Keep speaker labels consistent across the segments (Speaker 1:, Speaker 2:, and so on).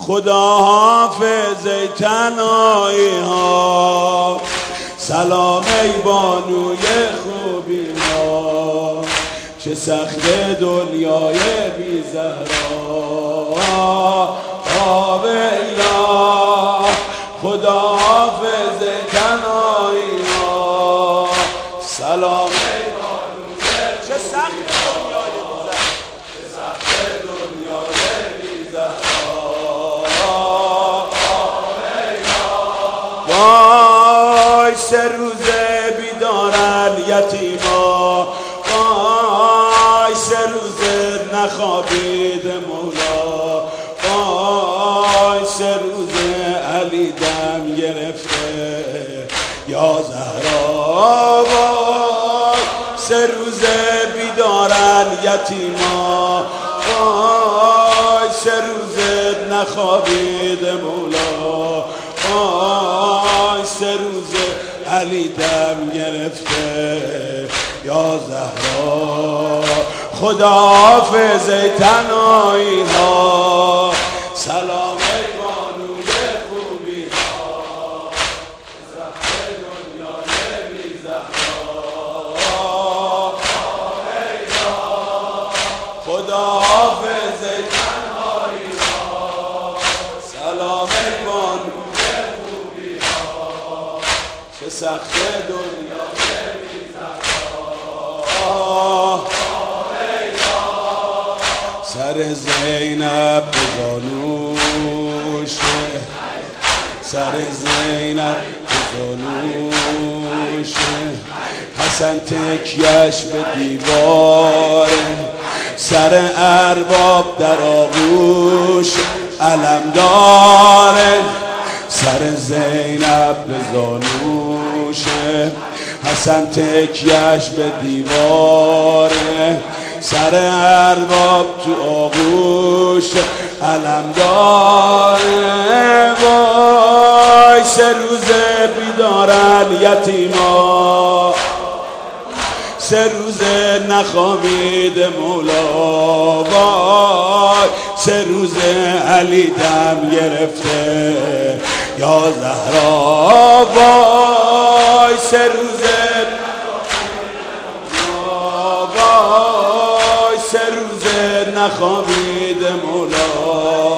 Speaker 1: خدا حافظ ای تنهایی ها، سلام ای بانوی خوبی ها، چه سخت دنیای بی زهرا. آبیلا خدا حافظ ای تنهایی ها، سلام ای بانوی چه سخت دنیای بی زهرا، چه سخت دنیای بی زهرا. وای سه روزه بیدارن یتیما، وای سه روزه نخوابید مولا، وای سه روزه علی دم گرفته یا زهرا. وای سه روزه بیدارن یتیما، وای سه روزه نخوابید مولا، وای سه روزه علی دم گرفته یا زهرا. خدا حافظ ای تنهایی ها، سلام ای بانوی خوبی ها، زهر دنیای بی زهرا. خدا حافظ ای تنهایی ها، سلام ای بانوی خوبی ها، چه سخت دنیای بی زهرا. سر زینب به زانوشه، سر زینب به زانوشه، حسن تکیش به دیواره، سر ارباب در آغوش علم داره. سر زینب به زانوشه، حسن تکیش به دیواره، سر ارباب تو آغوش علم داره. وای سه روزه بیدارن یتیما، سه روزه نخوابید مولا، وای سه روزه علی دم گرفته یا زهرا. وای سه روزه سه روزه نخوابید مولا،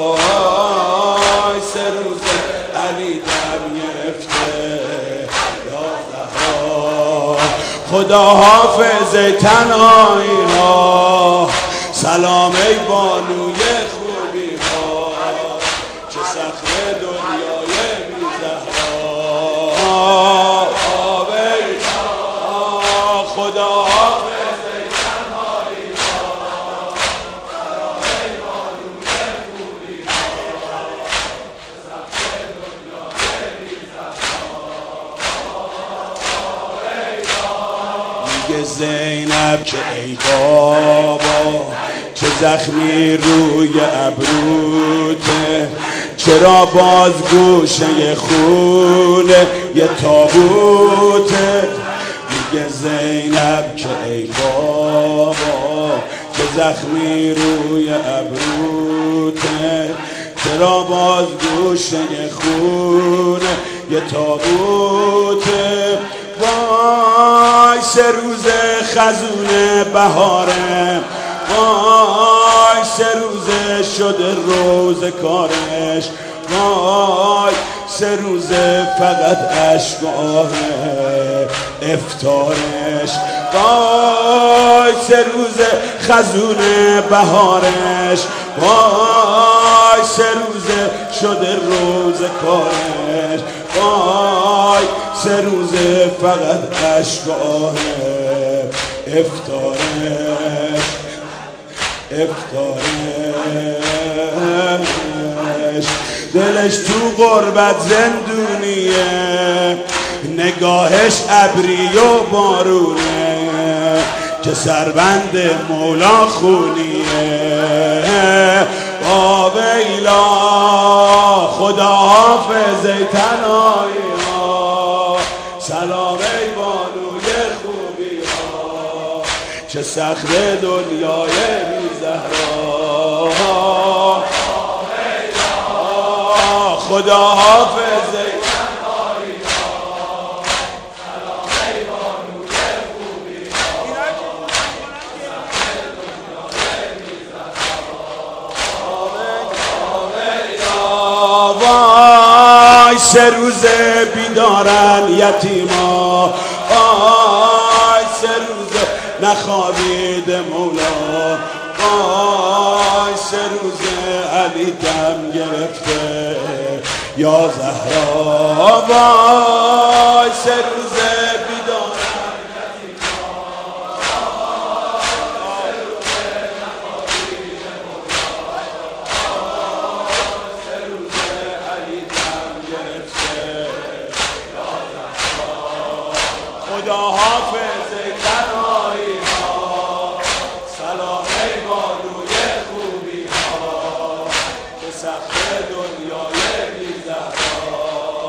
Speaker 1: سه روزه علی دم گرفته یا زهرا. خدا حافظ ای تنهایی ها، سلام ای بانوی خوبی ها، چه سخت دنیای بی زهرا. خدا حافظ زینب که ای بابا، چه زخمی روی ابروته، چرا باز گوشه خونه یه تابوته. میگه زینب که ای بابا، چه زخمی روی ابروته، چرا باز گوشه خونه یه تابوته. وای سه روزه خزونه بهاره، وای سه روزه شده روز کارش، وای سه روزه فقط عشق و آه افطارش. وای سه روزه خزونه بهارش، وای سه روزه شده روز کارش، وای سه روزه فقط عشق و آه افطارش. دلش تو غربت زندونیه، نگاهش ابری و بارونه، که سربند مولا خونیه. آبیلا خدا حافظ ای تنهایی ها، سلام ای بانوی خوبی ها، چه سخت دنیای بی زهرا. خدا حافظ وای سه روزه بیدارن یتیما، وای سه روزه نخوابید مولا، وای سه روزه علی دم گرفته یا زهرا، وای سه روزه بیدارن خدا حافظ تنهایی ها، سلام ای بانوی خوبی ها، به سخت دنیای بی زهرا.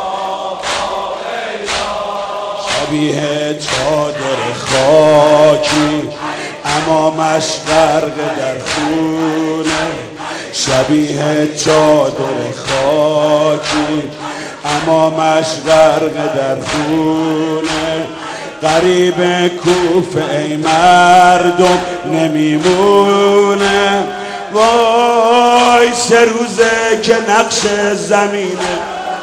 Speaker 1: شبیه چادر خاکی امامش غرق در خونه، شبیه چادر خاکی امامش غرق در خونه، غریب کوفه ای مردم نمیمونه، وای سه روزه که نقش زمینه،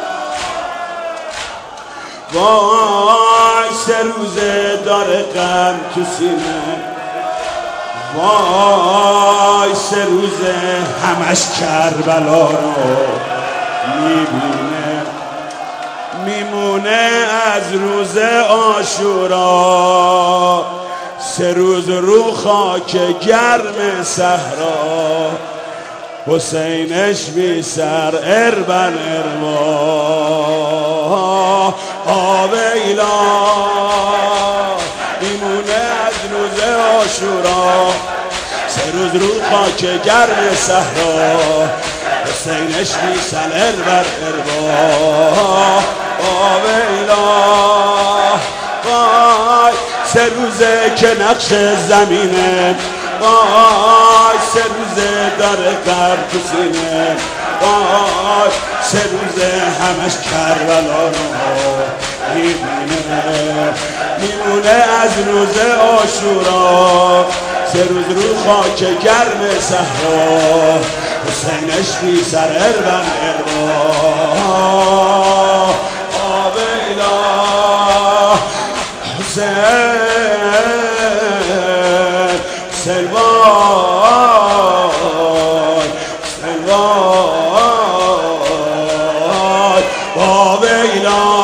Speaker 1: وای سه روزه داره غم تو سینه، وای سه روزه همش کربلا رو میبینه، میمونه از روز عاشورا، سه روز رو خاک گرم صحرا، حسینش بی سر اربن اروا، آویلا میمونه از روز عاشورا، سه روز رو خاک گرم صحرا، حسینش بی سر اربن اروا، آویلا وای سه روزه که نقش زمینه، وای سه روزه داره غرق تو سینه، وای سه روزه همش کربلا رو میبینه، میمونه از روز عاشورا، سه روز رو خاک گرم صحرا، حسینش بی سر اربن اروا، آویلا حسین سلوان سلوان آویلا